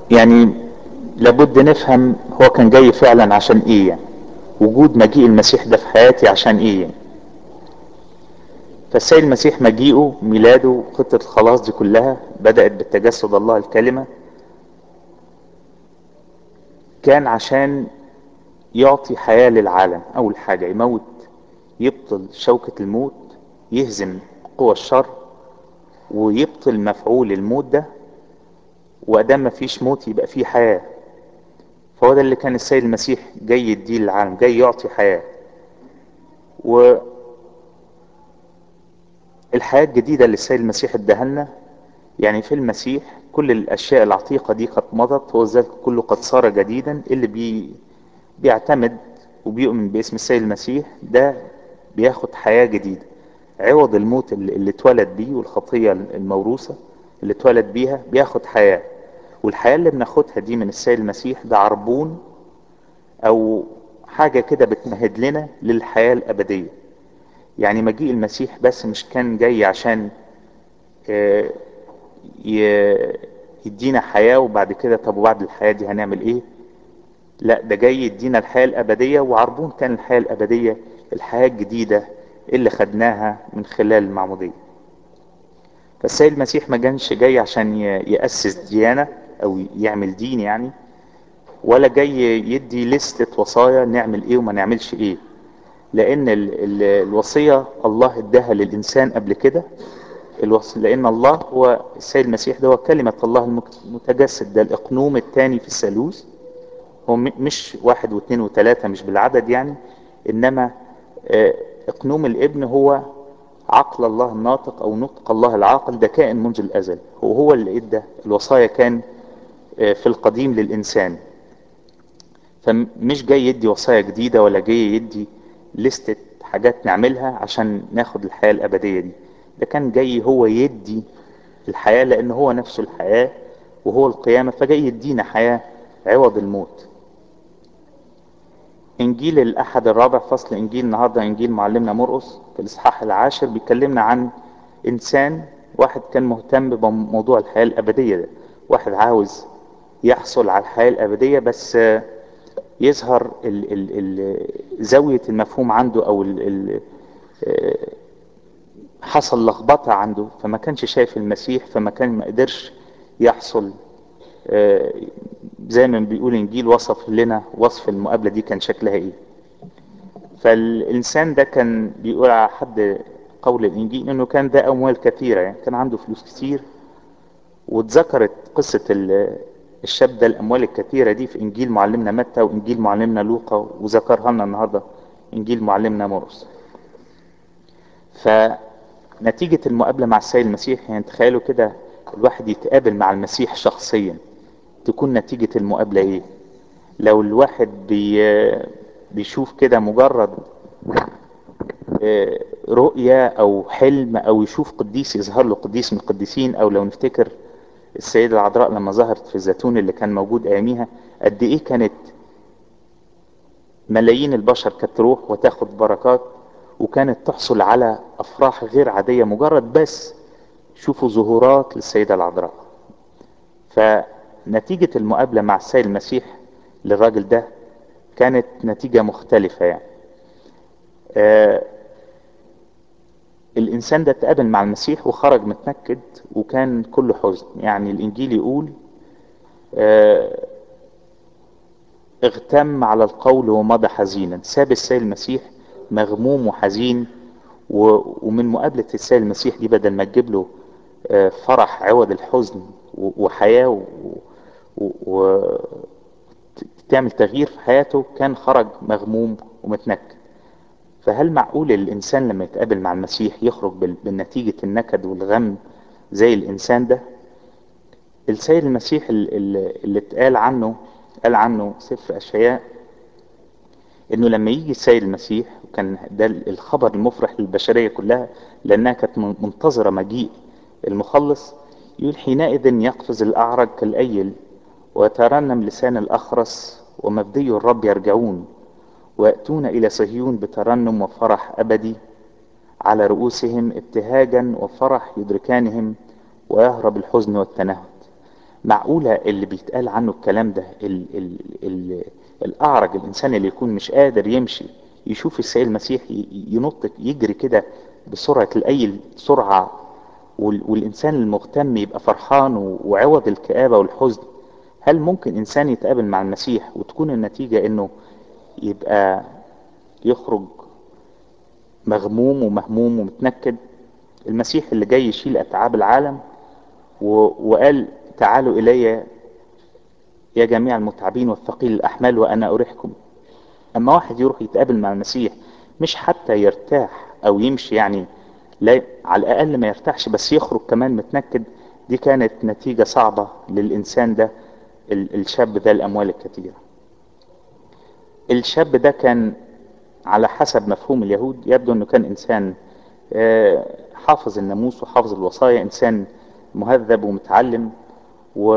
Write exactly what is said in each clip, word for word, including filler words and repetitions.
يعني لابد نفهم هو كان جاي فعلا عشان ايه، يعني وجود مجيء المسيح ده في حياتي عشان ايه يعني. فالسيد المسيح مجيئه، ميلاده، خطة الخلاص دي كلها بدأت بالتجسد الله الكلمة، كان عشان يعطي حياة للعالم. أول حاجة يموت، يبطل شوكة الموت، يهزم قوى الشر، ويبطل مفعول الموت ده، وأدام مفيش موت يبقى فيه حياة. فهو ده اللي كان السيد المسيح جاي يديه للعالم، جاي يعطي حياة. والحياة الجديدة اللي السيد المسيح اداها لنا، يعني في المسيح كل الأشياء العتيقة دي قد مضت، هو ذلك كله قد صار جديدا. اللي بي بيعتمد وبيؤمن باسم السيد المسيح ده بياخد حياة جديدة، عوض الموت اللي, اللي اتولد بيه، والخطية الموروثة اللي اتولد بيها، بياخد حياة. والحياة اللي بناخدها دي من السيد المسيح ده عربون او حاجة كده بتمهد لنا للحياة الابدية. يعني مجيء المسيح بس مش كان جاي عشان آه، ي- يدينا حياة وبعد كده طب وبعد الحياة دي هنعمل ايه. لا، ده جاي يدينا الحياة الابدية، وعربون كان الحياة الابدية الحياة الجديدة اللي خدناها من خلال المعمودية. فالسيد المسيح ما كانش جاي عشان ي- يأسس ديانة او يعمل دين يعني، ولا جاي يدي لستة وصايا نعمل ايه وما نعملش ايه. لان ال ال الوصية الله اداها للانسان قبل كده. الوصي لان الله هو السيد المسيح ده هو كلمة الله المك- المتجسد، ده الاقنوم الثاني في الثالوث. هو م- مش واحد واثنين وثلاثة، مش بالعدد يعني، انما آه، اقنوم الابن هو عقل الله الناطق او نطق الله العاقل، ده كائن منذ الازل، وهو اللي ادى الوصايا. كان آه، في القديم للانسان. فمش جاي يدي وصايا جديدة ولا جاي يدي لستة حاجات نعملها عشان ناخد الحياة الأبدية دي. ده كان جاي هو يدي الحياة، لأن هو نفسه الحياة وهو القيامة، فجاي يدينا حياة عوض الموت. إنجيل الأحد الرابع، فصل إنجيل النهاردة إنجيل معلمنا مرقس في الإصحاح العاشر، بيكلمنا عن إنسان واحد كان مهتم بموضوع الحياة الأبدية ده. واحد عاوز يحصل على الحياة الأبدية، بس يظهر ال ال ال زاوية المفهوم عنده او ال ال حصل لخبطة عنده، فما كانش شايف المسيح، فما كان ما قدرش يحصل. آه، زي ما بيقول انجيل وصف لنا وصف المقابلة دي كان شكلها ايه. فالانسان ده كان بيقول على حد قول الانجيل انه كان ده اموال كثيرة، يعني كان عنده فلوس كتير. واتذكرت قصة ال- الشاب ده الاموال الكثيرة دي في انجيل معلمنا متى وانجيل معلمنا لوقا، وذكرها لنا النهاردة انجيل معلمنا مرقس. فنتيجة المقابلة مع السيد المسيح، يعني تخيلوا كده الواحد يتقابل مع المسيح شخصيا، تكون نتيجة المقابلة ايه؟ لو الواحد بي بيشوف كده مجرد آه، رؤية او حلم، او يشوف قديس يظهر له قديس من القديسين، او لو نفتكر السيدة العذراء لما ظهرت في الزيتون اللي كان موجود اياميها، قد ايه كانت ملايين البشر كانت تروح وتاخد بركات، وكانت تحصل على افراح غير عادية مجرد بس شوفوا ظهورات للسيدة العذراء. فنتيجة المقابلة مع السيد المسيح للراجل ده كانت نتيجة مختلفة يعني. آه الإنسان ده اتقابل مع المسيح وخرج متنكد وكان كله حزن. يعني الإنجيل يقول آه اغتم على القول ومضى حزينا. ساب السيد المسيح مغموم وحزين. و- ومن مقابلة السيد المسيح دي، بدل ما تجيب له آه، فرح عوض الحزن و- وحياة و- و- وتعمل تغيير في حياته، كان خرج مغموم ومتنكد. فهل معقول الإنسان لما يتقابل مع المسيح يخرج بال- بنتيجة النكد والغم زي الإنسان ده؟ السيد المسيح ال- ال- اللي اتقال عنه، قال عنه سفر أشعياء انه لما يجي السيد المسيح، وكان ده الخبر المفرح للبشرية كلها لانها كانت منتظرة مجيء المخلص، يقول حينئذ يقفز الاعرج كالايل، ويترنم لسان الاخرس، ومفدي الرب يرجعون، ويأتون الى صهيون بترنم وفرح ابدي، على رؤوسهم ابتهاجا وفرح يدركانهم، ويهرب الحزن والتنهد. معقولة اللي بيتقال عنه الكلام ده ال ال ال الأعرج، الإنسان اللي يكون مش قادر يمشي، يشوف السيد المسيح ي- ينط يجري كده بسرعة الأي سرعة، وال- والإنسان المهتم يبقى فرحان و- وعوض الكآبة والحزن؟ هل ممكن إنسان يتقابل مع المسيح وتكون النتيجة إنه يبقى يخرج مغموم ومهموم ومتنكد؟ المسيح اللي جاي يشيل أتعاب العالم و- وقال تعالوا إلي يا جميع المتعبين والثقيل الأحمال وأنا أريحكم. أما واحد يروح يتقابل مع المسيح مش حتى يرتاح أو يمشي، يعني لا على الأقل ما يرتاحش بس يخرج كمان متنكد، دي كانت نتيجة صعبة للإنسان ده، ال- الشاب ده الأموال الكثيرة. الشاب ده كان على حسب مفهوم اليهود يبدو أنه كان إنسان آه، حافظ الناموس وحافظ الوصايا، إنسان مهذب ومتعلم و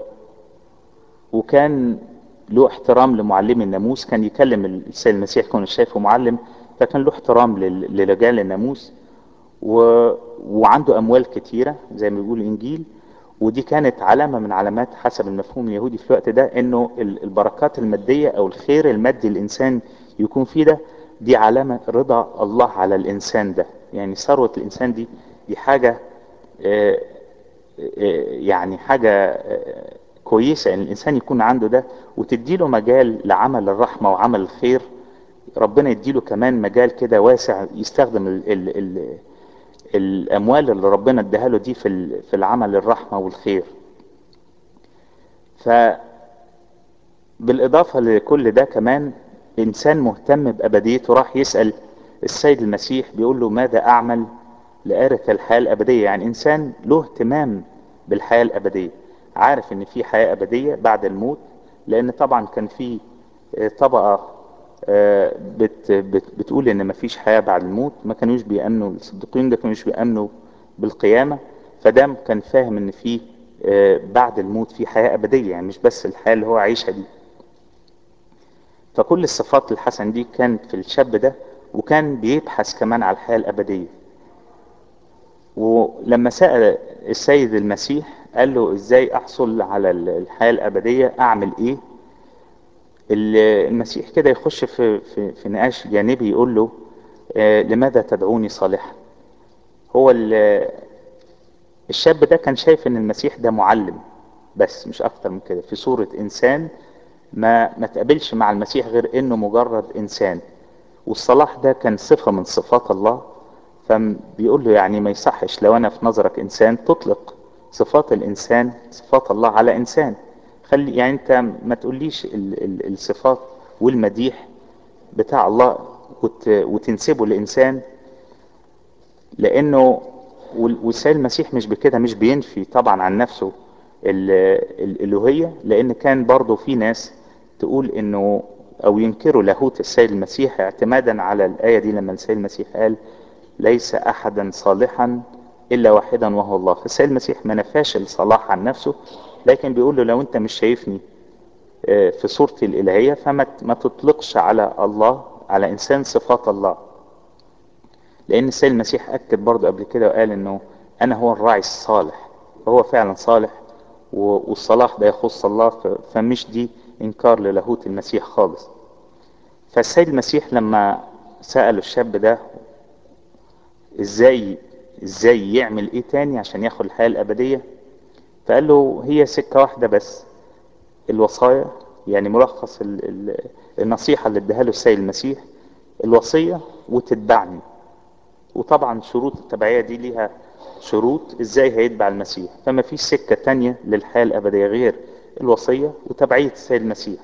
وكان له احترام لمعلمي الناموس، كان يكلم السيد المسيح كون شايفه معلم، فكان له احترام لل- لرجال الناموس و... وعنده اموال كتيرة زي ما بيقول الانجيل. ودي كانت علامة من علامات حسب المفهوم اليهودي في الوقت ده انه ال- البركات المادية او الخير المادي الانسان يكون فيه ده، دي علامة رضا الله على الانسان ده. يعني ثروة الانسان دي دي حاجة آه، يعني حاجة آه، كويسة ان الانسان يكون عنده ده، وتديله مجال لعمل الرحمة وعمل الخير. ربنا يديله كمان مجال كده واسع يستخدم ال ال ال الاموال اللي ربنا اداها له دي في ال- في العمل الرحمة والخير. فبالاضافة لكل ده كمان انسان مهتم بابديته، راح يسأل السيد المسيح بيقول له ماذا اعمل لأرث الحياة الأبدية؟ يعني إنسان له اهتمام بالحياة الأبدية، عارف إن في حياة أبدية بعد الموت، لأن طبعا كان في آه، طبقة آه، بت بت بتقول إن مفيش حياة بعد الموت، ما كانوش بيأمنوا الصديقين ده كانوش بيأمنوا بالقيامة. فدام كان فاهم إن في آه، بعد الموت في حياة أبدية، يعني مش بس الحياة اللي هو عايشها دي. فكل الصفات الحسنة دي كانت في الشاب ده، وكان بيبحث كمان على الحياة الأبدية. ولما سأل السيد المسيح قال له ازاي احصل على الحياة الابدية، اعمل ايه؟ المسيح كده يخش في, في, في نقاش جانبي يقول له آه، لماذا تدعوني صالحا؟ هو ال- الشاب ده كان شايف ان المسيح ده معلم بس مش اكتر من كده، في صورة انسان ما ما تقابلش مع المسيح غير انه مجرد انسان. والصلاح ده كان صفة من صفات الله. فبيقول له يعني ما يصحش لو انا في نظرك انسان تطلق صفات الانسان صفات الله على انسان. خلي يعني انت ما تقوليش ال ال الصفات والمديح بتاع الله وت وتنسبه لانسان، لانه وال- والسيد المسيح مش بكده، مش بينفي طبعا عن نفسه ال- الالوهية، لان كان برضه في ناس تقول انه او ينكروا لاهوت السيد المسيح اعتمادا على الايه دي لما السيد المسيح قال ليس احدا صالحا الا واحدا وهو الله. فالسيد المسيح ما نفاش الصلاح عن نفسه، لكن بيقول له لو انت مش شايفني آه، في صورتي الالهيه فما ت- ما تطلقش على الله على انسان صفات الله. لان السيد المسيح اكد برضه قبل كده وقال انه انا هو الراعي الصالح، فهو فعلا صالح و- والصلاح ده يخص الله. ف- فمش دي انكار للاهوت المسيح خالص. فالسيد المسيح لما سأل الشاب ده ازاي ازاي يعمل ايه تاني عشان ياخد الحياة الابدية، فقال له هي سكة واحدة بس، الوصايا. يعني ملخص ال ال النصيحة اللي اداها له السيد المسيح الوصية وتتبعني. وطبعا شروط التبعية دي ليها شروط ازاي هيتبع المسيح، فما فيش سكة تانية للحياة الابدية غير الوصية وتبعية السيد المسيح.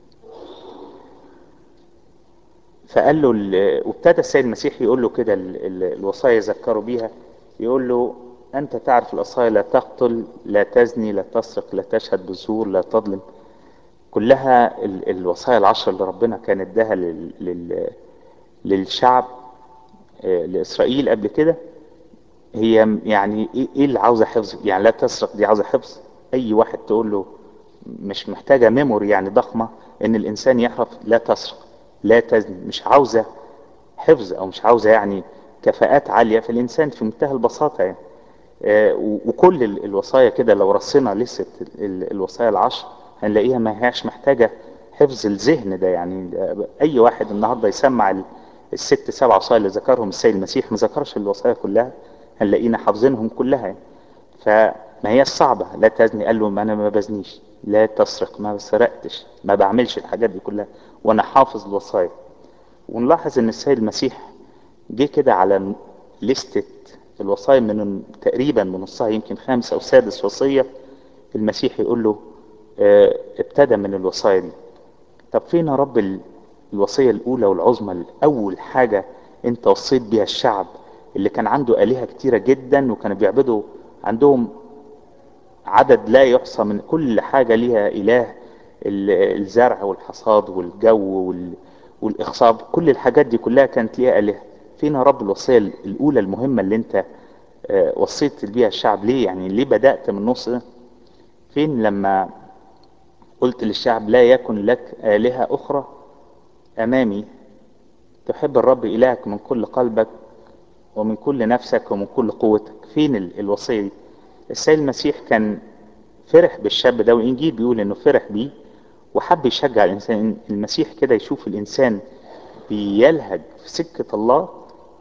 فقال له ال- وابتدى السيد المسيح يقول له كده ال- ال- الوصايا يذكره بيها، يقول له انت تعرف الوصايا، لا تقتل، لا تزني، لا تسرق، لا تشهد بالزور، لا تظلم. كلها ال- الوصايا العشر اللي ربنا كان اداها لل- لل- للشعب آه، لاسرائيل قبل كده. هي م- يعني ايه إيه اللي عاوزه حفظ؟ يعني لا تسرق دي عاوزه حفظ، اي واحد تقول له مش محتاجه ميموري يعني ضخمه ان الانسان يعرف لا تسرق. لا تزني مش عاوزه حفظ او مش عاوزه يعني كفاءات عاليه في الانسان، في منتهى البساطه يعني. آه، و- وكل ال- الوصايا كده لو رصينا لسه ال- الوصايا العشر هنلاقيها ما هياش محتاجة حفظ الذهن ده. يعني آه، اي واحد النهارده يسمع ال- الست سبع وصايا اللي ذكرهم السيد المسيح، ما ذكرش الوصايا كلها، هنلاقينا حافظينهم كلها يعني. فما هي صعبة. لا تزني، قال له ما انا ما بزنيش. لا تسرق، ما سرقتش، ما بعملش الحاجات دي كلها، وانا حافظ الوصايا. ونلاحظ ان السيد المسيح جه كده على لستة الوصايا من تقريبا من نصها، يمكن خامس او سادس وصية المسيح يقول له آه، ابتدى من الوصايا دي. طب فين يا رب ال- الوصية الاولى والعظمى، الاول حاجة انت وصيت بيها الشعب اللي كان عنده آلهة كتيرة جدا، وكانوا بيعبدوا عندهم عدد لا يحصى من كل حاجة ليها إله، ال- الزرع والحصاد والجو وال- والإخصاب، كل الحاجات دي كلها كانت ليها آلهة. فين يا رب الوصية الأولى المهمة اللي أنت آه، وصيت بيها الشعب؟ ليه يعني ليه بدأت من النص ده؟ فين لما قلت للشعب لا يكن لك آلهة أخرى أمامي، تحب الرب إلهك من كل قلبك ومن كل نفسك ومن كل قوتك؟ فين ال- الوصية دي؟ السيد المسيح كان فرح بالشاب ده، والإنجيل بيقول إنه فرح بيه وحب يشجع الإنسان. المسيح كده يشوف الإنسان بيلهج في سكة الله،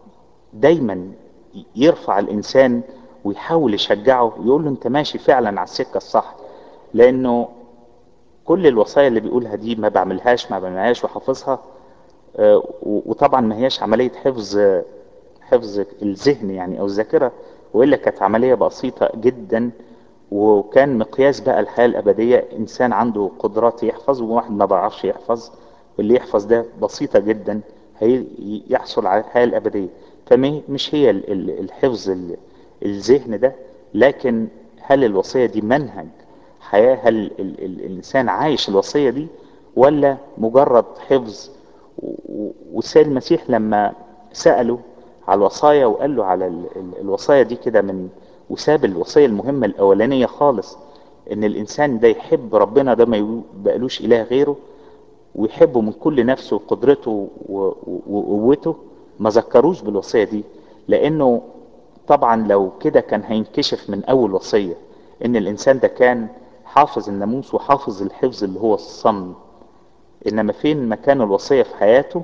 دايما يرفع الإنسان ويحاول يشجعه، يقول له أنت ماشي فعلا على السكة الصح. لأنه كل الوصايا اللي بيقولها دي ما بعملهاش ما بعملهاش وحافظها. آه، و- وطبعا ما هياش عملية حفظ حفظ الذهن يعني او الذاكرة، والا كانت عملية بسيطة جدا، وكان مقياس بقى الحياة الابدية انسان عنده قدرات يحفظ وواحد ما بيعرفش يحفظ. اللي يحفظ ده بسيطة جدا هيحصل على الحياة الابدية. فمش هي ال- ال- الحفظ ال- الذهن ده، لكن هل الوصية دي منهج حياة؟ هل ال- ال- الانسان عايش الوصية دي ولا مجرد حفظ؟ و- و- والسيد المسيح لما سأله على الوصايا وقال له على ال- ال- الوصايا دي كده من، وساب الوصية المهمة الأولانية خالص، إن الإنسان ده يحب ربنا ده ما يبقالوش إله غيره، ويحبه من كل نفسه وقدرته و- و- وقوته، ما ذكروش بالوصية دي. لأنه طبعا لو كده كان هينكشف من أول وصية إن الإنسان ده كان حافظ الناموس وحافظ الحفظ اللي هو الصم. إنما فين مكان الوصية في حياته؟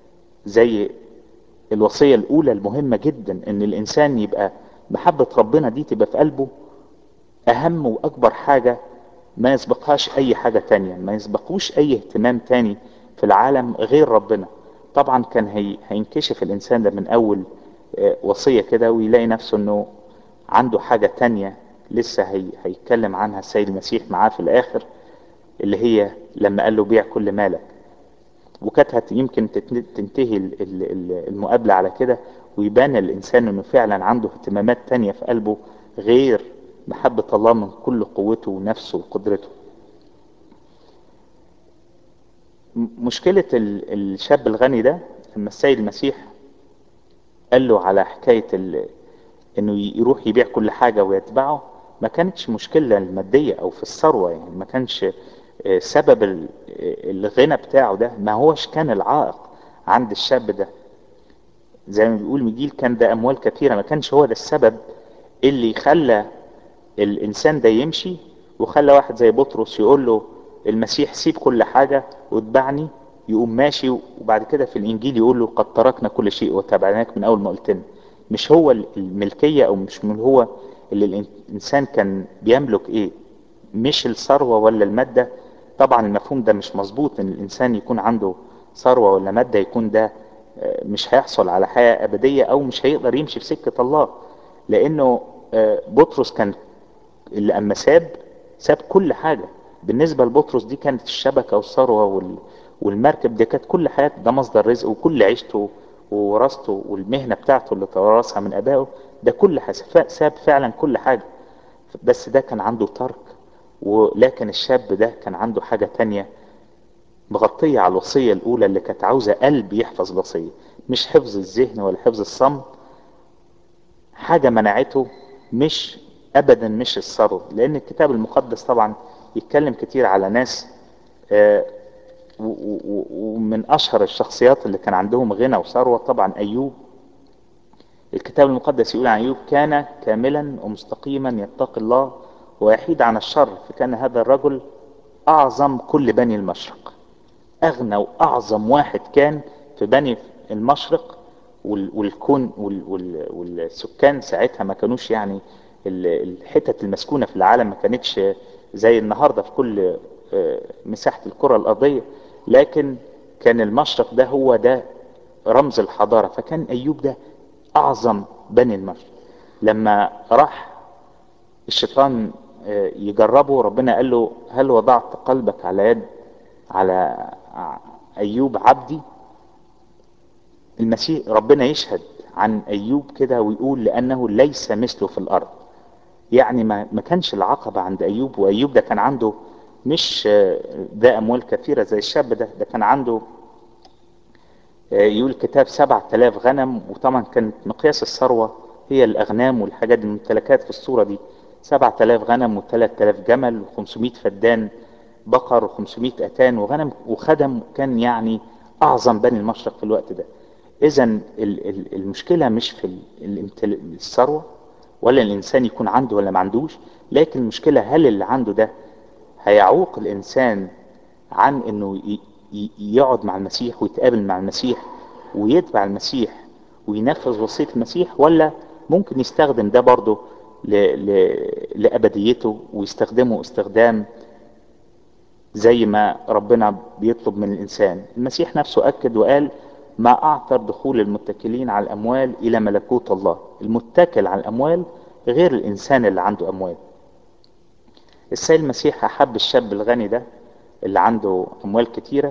زي الوصية الأولى المهمة جدا، إن الإنسان يبقى محبة ربنا دي تبقى في قلبه أهم وأكبر حاجة، ما يسبقهاش أي حاجة تانية، ما يسبقوش أي اهتمام تاني في العالم غير ربنا. طبعا كان هي هينكشف الإنسان ده من أول آه، وصية كده، ويلاقي نفسه إنه عنده حاجة تانية لسه هي هيتكلم عنها السيد المسيح معاه في الآخر، اللي هي لما قال له بيع كل مالك. وكانت هت- يمكن تتن- تنتهي ال- ال- ال- المقابلة على كده، ويبان الإنسان إنه فعلا عنده اهتمامات تانية في قلبه غير محبة الله من كل قوته ونفسه وقدرته. م- مشكلة ال- الشاب الغني ده لما السيد المسيح قال له على حكاية ال- إنه يروح يبيع كل حاجة ويتبعه، ما كانتش مشكلة المادية أو في الثروة. يعني ما كانش آه، سبب ال- آه، الغنى بتاعه ده ما هوش كان العائق عند الشاب ده. زي ما بيقول ميجيل كان ده اموال كثيره، ما كانش هو ده السبب اللي خلى الانسان ده يمشي، وخلى واحد زي بطرس يقول له المسيح سيب كل حاجه واتبعني، يقوم ماشي. وبعد كده في الانجيل يقول له قد تركنا كل شيء وتبعناك من اول ما قلت لنا. مش هو الملكيه، او مش من هو اللي الانسان كان بيملك ايه، مش الثروه ولا الماده. طبعا المفهوم ده مش مظبوط، ان الانسان يكون عنده ثروه ولا ماده يكون ده آه، مش هيحصل على حياه ابديه او مش هيقدر يمشي في سكه الله. لانه آه، بطرس كان اللي اما ساب ساب كل حاجة. بالنسبة لبطرس دي كانت الشبكة والثروة وال... والمركب دي كانت كل حياته، ده مصدر رزقه وكل عيشته ووراثته والمهنة بتاعته اللي توارثها من ابائه، ده كل حاجة ساب فعلا كل حاجة. بس ده كان عنده ترك. ولكن الشاب ده كان عنده حاجة تانية مغطية على الوصية الأولى اللي كانت عاوزة قلب يحفظ الوصية، مش حفظ الذهن ولا حفظ الصم. حاجة منعته، مش ابدا مش الثروة. لان الكتاب المقدس طبعا يتكلم كتير على ناس آه، و- و- و- ومن اشهر الشخصيات اللي كان عندهم غنى وثروة طبعا ايوب. الكتاب المقدس يقول عن أيوب: كان كاملا ومستقيما يتقي الله ويحيد عن الشر، فكان هذا الرجل أعظم كل بني المشرق. أغنى وأعظم واحد كان في بني المشرق. وال- والكون وال- وال- والسكان ساعتها ما كانوش يعني ال- الحتت المسكونة في العالم ما كانتش زي النهاردة في كل آه، مساحة الكرة الأرضية، لكن كان المشرق ده هو ده رمز الحضارة. فكان أيوب ده أعظم بني المشرق. لما راح الشيطان آه، يجربه، ربنا قال له: هل وضعت قلبك على يد على أيوب عبدي؟ المسيح ربنا يشهد عن أيوب كده ويقول: لأنه ليس مثله في الأرض. يعني ما ما كانش العقبة عند أيوب. وأيوب ده كان عنده مش آه، ذا أموال كثيرة زي الشاب ده. ده كان عنده آه، يقول الكتاب سبعة آلاف غنم. وطبعا كانت مقياس الثروة هي الأغنام والحاجات دي، الممتلكات في الصورة دي. سبعة آلاف غنم وثلاث آلاف جمل وخمسمائة فدان بقر وخمسمائة أتان وغنم وخدم. كان يعني أعظم بني المشرق في الوقت ده. إذا المشكلة مش في ال- الامتل- الثروة، ولا الإنسان يكون عنده ولا ما عندوش، لكن المشكلة هل اللي عنده ده هيعوق الإنسان عن إنه ي- ي- يقعد مع المسيح ويتقابل مع المسيح ويتبع المسيح وينفذ وصية المسيح، ولا ممكن يستخدم ده برضه ل... ل... لأبديته ويستخدمه استخدام زي ما ربنا بيطلب من الإنسان. المسيح نفسه أكد وقال: ما أعثر دخول المتكلين على الأموال إلى ملكوت الله. المتكل على الأموال غير الإنسان اللي عنده أموال. السيد المسيح أحب الشاب الغني ده اللي عنده أموال كتيرة،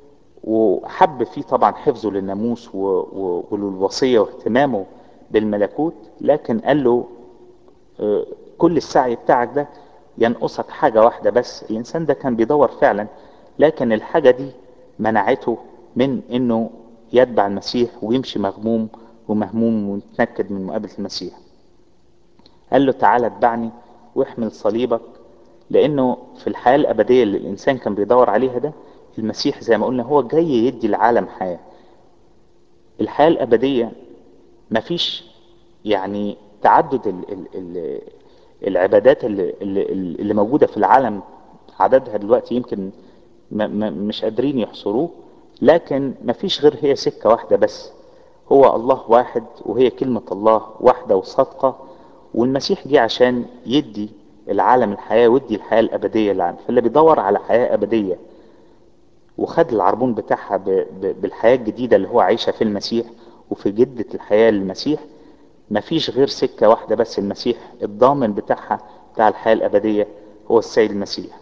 وحب فيه طبعا حفظه للناموس و- و- وللوصية واهتمامه بالملكوت، لكن قال له: آه، كل السعي بتاعك ده ينقصك حاجة واحدة بس. الإنسان ده كان بيدور فعلا، لكن الحاجة دي منعته من إنه يتبع المسيح ويمشي مغموم ومهموم ومتنكد من مقابلة المسيح. قال له: تعالى اتبعني واحمل صليبك. لأنه في الحياة الأبدية اللي الإنسان كان بيدور عليها ده، المسيح زي ما قلنا هو جاي يدي العالم حياة. الحياة الأبدية مفيش يعني تعدد ال ال ال العبادات اللي, اللي, اللي موجودة في العالم. عددها دلوقتي يمكن م م مش قادرين يحصروه، لكن مفيش غير هي سكة واحدة بس. هو الله واحد، وهي كلمة الله واحدة وصادقة. والمسيح جه عشان يدي العالم الحياة ويدي الحياة الأبدية للعالم. فاللي بيدور على حياة أبدية وخد العربون بتاعها ب ب بالحياة الجديدة اللي هو عايشها في المسيح وفي جدة الحياة للمسيح، مفيش غير سكة واحدة بس. المسيح الضامن بتاعها بتاع الحياة الأبدية هو السيد المسيح.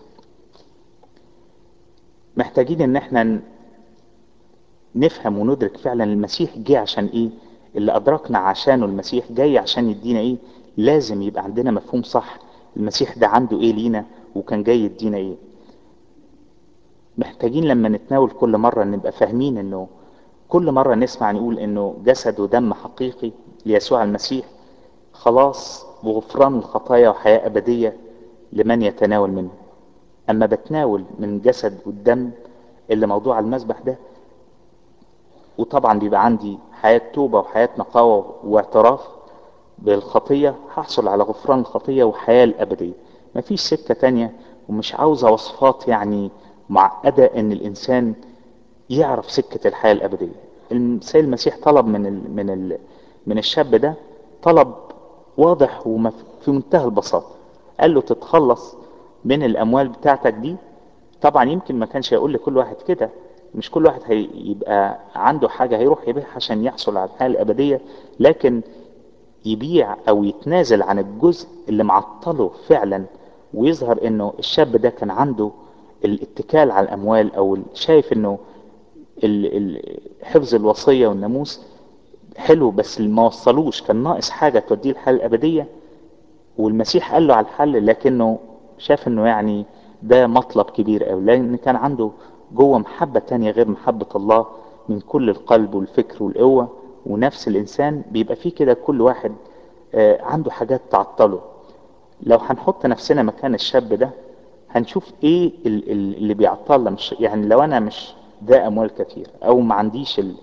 محتاجين ان احنا نفهم وندرك فعلا المسيح جه عشان ايه. اللي ادركنا عشانه المسيح جاي عشان يدينا ايه. لازم يبقى عندنا مفهوم صح المسيح ده عنده ايه لينا وكان جاي يدينا ايه. محتاجين لما نتناول كل مرة نبقى فاهمين انه كل مرة نسمع نقول انه جسد ودم حقيقي ليسوع المسيح خلاص وغفران الخطايا وحياة أبدية لمن يتناول منه. أما بتناول من جسد والدم اللي موضوع على المذبح ده، وطبعا بيبقى عندي حياة توبة وحياة نقاوة واعتراف بالخطية، هحصل على غفران الخطية وحياة الأبدية. مفيش سكة تانية. ومش عاوزة وصفات يعني معقدة ان الانسان يعرف سكة الحياة الأبدية. السيد المسيح طلب من ال من ال من الشاب ده طلب واضح وفي منتهى البساطة. قال له: تتخلص من الأموال بتاعتك دي. طبعا يمكن ما كانش هيقول لكل واحد كده. مش كل واحد هيبقى عنده حاجة هيروح يبيعها عشان يحصل على الحياة الأبدية، لكن يبيع أو يتنازل عن الجزء اللي معطله فعلا. ويظهر انه الشاب ده كان عنده الاتكال على الأموال، أو شايف انه ال- ال- حفظ الوصية والناموس حلو بس ما وصلوش، كان ناقص حاجة توديه الحياة الأبدية. والمسيح قال له على الحل، لكنه شاف انه يعني ده مطلب كبير أوي، لأن كان عنده جوه محبة تانية غير محبة الله من كل القلب والفكر والقوة. ونفس الإنسان بيبقى فيه كده كل واحد آه، عنده حاجات تعطله. لو هنحط نفسنا مكان الشاب ده هنشوف ايه ال- ال- اللي بيعطلنا. مش يعني لو انا مش ذا اموال كتير او ما عنديش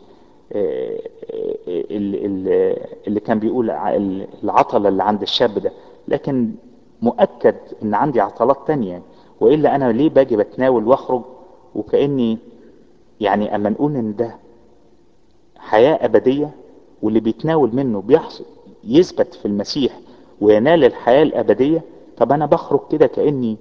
آه، ال- ال- اللي كان بيقول ع- العطلة اللي عند الشاب ده، لكن مؤكد ان عندي عطلات تانية. والا انا ليه باجي بتناول واخرج وكأني، يعني اما نقول ان ده حياة ابدية واللي بيتناول منه بيحصل يثبت في المسيح وينال الحياة الابدية، طب انا بخرج كده كأني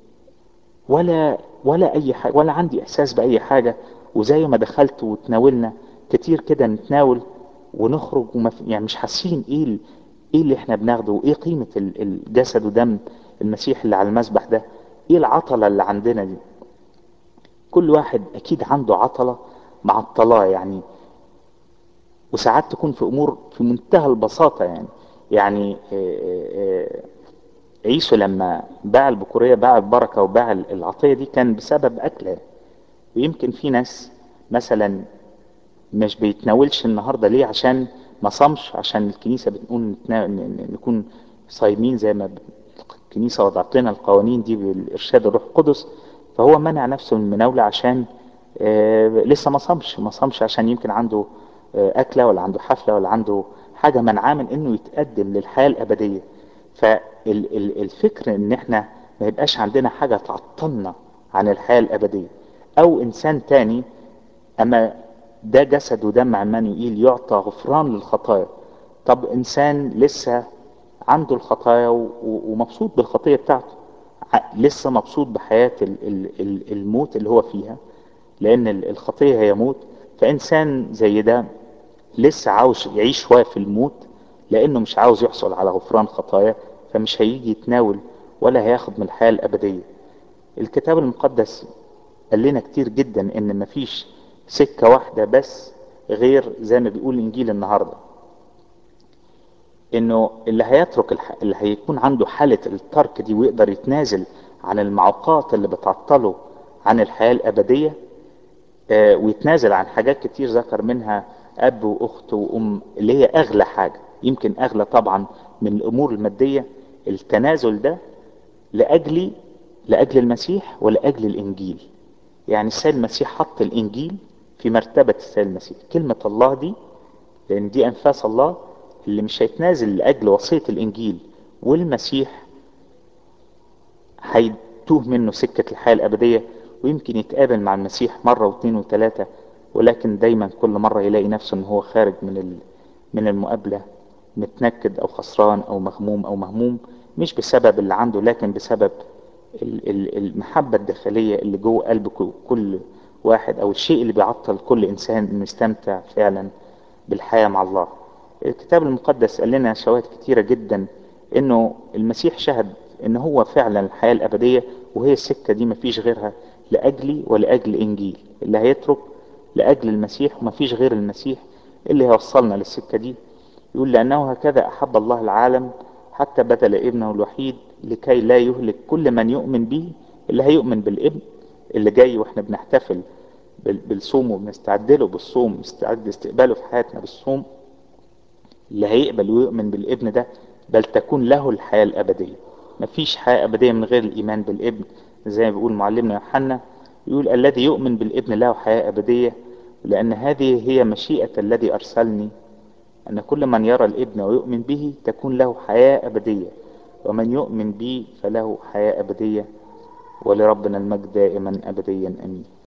ولا ولا اي حاجه، ولا عندي احساس باي حاجه. وزي ما دخلت وتناولنا كتير كده نتناول ونخرج وما في- يعني مش حاسين ايه ال- ايه اللي احنا بناخده، وايه قيمه ال- الجسد ودم المسيح اللي على المسبح ده، ايه العطله اللي عندنا دي. كل واحد اكيد عنده عطله معطلاه يعني، وساعات تكون في امور في منتهى البساطه يعني. يعني آه، آه، آه، عيسو لما باع البكوريه، باع البركه وباع العطيه دي، كان بسبب اكله. ويمكن في ناس مثلا مش بيتناولش النهارده ليه؟ عشان ما صامش، عشان الكنيسه بتقول نتنا- ن- ن- نكون صايمين زي ما ب- الكنيسه وضعت لنا القوانين دي بالارشاد الروح القدس. فهو منع نفسه من المناوله عشان آه لسه ما صامش ما صامش عشان يمكن عنده آه اكله، ولا عنده حفله، ولا عنده حاجه منعاه من انه يتقدم للحياه الابديه. فالفكر ان احنا ما يبقاش عندنا حاجه تعطلنا عن الحياه الابديه، او انسان تاني اما ده جسد ودم عمانوئيل يعطى غفران للخطايا. طب انسان لسه عنده الخطايا و- و- ومبسوط بالخطية بتاعته، ع- لسه مبسوط بحياة ال- ال- ال- الموت اللي هو فيها، لان ال- الخطية هي موت. فانسان زي ده لسه عاوز يعيش شوية في الموت، لانه مش عاوز يحصل على غفران خطايا، فمش هيجي يتناول ولا هياخد من الحياة الأبدية. الكتاب المقدس قال لنا كتير جدا ان مفيش سكة واحدة بس، غير زي ما بيقول انجيل النهاردة، انه اللي هيترك الح... اللي هيكون عنده حالة الترك دي ويقدر يتنازل عن المعوقات اللي بتعطله عن الحياة الابدية، آه ويتنازل عن حاجات كتير ذكر منها اب واخت وام، اللي هي اغلى حاجة، يمكن اغلى طبعا من الامور المادية. التنازل ده لاجلي، لاجل المسيح ولاجل الانجيل. يعني السيد المسيح حط الانجيل في مرتبة السيد المسيح، كلمة الله دي، لان دي انفاس الله. اللي مش هيتنازل لاجل وصية الانجيل والمسيح هيتوه منه سكة الحياة الابدية. ويمكن يتقابل مع المسيح مرة واثنين وثلاثة، ولكن دايما كل مرة يلاقي نفسه ان هو خارج من ال- من المقابلة متنكد او خسران او مغموم او مهموم، مش بسبب اللي عنده، لكن بسبب ال- ال- المحبة الداخلية اللي جوه قلب ك- كل واحد، او الشيء اللي بيعطل كل انسان انه يستمتع فعلا بالحياة مع الله. الكتاب المقدس قال لنا شواهد كتيرة جدا انه المسيح شهد ان هو فعلا الحياة الابدية، وهي السكة دي مفيش غيرها، لاجلي ولاجل انجيل. اللي هيترك لاجل المسيح ومفيش غير المسيح اللي هيوصلنا للسكة دي. يقول لأنه هكذا أحب الله العالم حتى بذل ابنه الوحيد لكي لا يهلك كل من يؤمن به. اللي هيؤمن بالابن اللي جاي، واحنا بنحتفل بال- بالصوم وبنستعد له بالصوم، نستعد استقباله في حياتنا بالصوم، اللي هيقبل ويؤمن بالابن ده بل تكون له الحياة الأبدية. مفيش حياة أبدية من غير الإيمان بالابن. زي ما بيقول معلمنا يوحنا، يقول الذي يؤمن بالابن له حياة أبدية، لأن هذه هي مشيئة الذي أرسلني، أن كل من يرى الابن ويؤمن به تكون له حياة أبدية، ومن يؤمن بي فله حياة أبدية. ولربنا المجد دائما أبديا أمين.